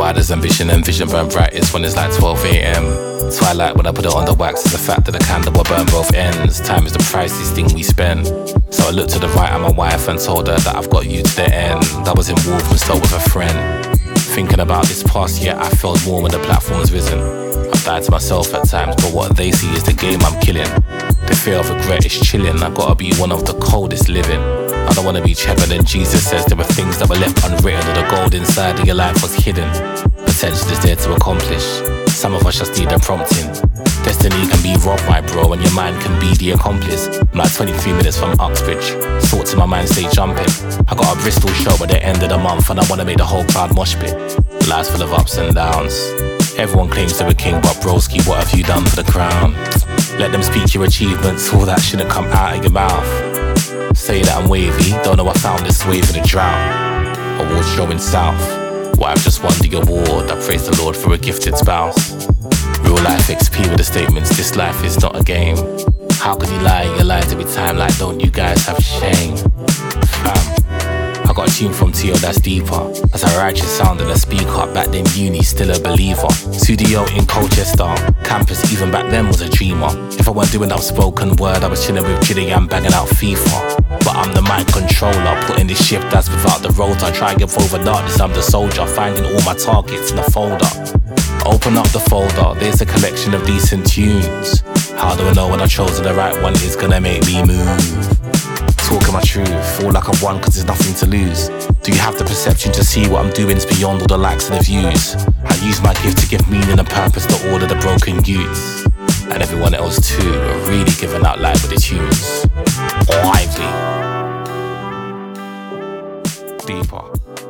Wider's ambition and vision burn brightest when it's like 12 a.m. Twilight when I put it on the wax is the fact that the candle will burn both ends. Time is the priciest thing we spend. So I looked to the right at my wife and told her that I've got you to the end. I was in Wolverhampton with a friend. Thinking about this past year, I felt more when the platform's risen. I've died to myself at times, but what they see is the game I'm killing. The fear of regret is chilling. I gotta be one of the coldest living. I don't wanna be Trevor, and Jesus says there were things that were left unwritten, or the gold inside of your life was hidden. Potential is there to accomplish. Some of us just need a prompting. Destiny can be robbed, my bro, and your mind can be the accomplice. I'm like 23 minutes from Uxbridge. Thoughts in my mind stay jumping. I got a Bristol show at the end of the month, and I wanna make the whole crowd mosh pit. Life's full of ups and downs. Everyone claims they're a king, but broski, what have you done for the crown? Let them speak your achievements, all that shouldn't come out of your mouth. Say that I'm wavy, don't know I found this wave in a drought. Awards showing south. Why I've just won the award, I praise the Lord for a gifted spouse. Real life XP with the statements, this life is not a game. How could you lie in your lines every time, like don't you guys have shame? Fam, I got a tune from Tio that's deeper. That's a righteous sound and a speaker. Back then uni, still a believer. Studio in Colchester, campus even back then was a dreamer. If I weren't doing unspoken word, I was chilling with Gillian banging out FIFA. But I'm the mic controller, putting this shift that's without the rotor. Try and get over darkness, I'm the soldier, finding all my targets in the folder. Open up the folder, there's a collection of decent tunes. How do I know when I've chosen the right one is gonna make me move? Talking my truth, feel like I've won cause there's nothing to lose. Do you have the perception to see what I'm doing is beyond all the likes and the views? I use my gift to give meaning and purpose to all of the broken youths. And everyone else too, are really giving out live with the tunes. Lively. Deeper.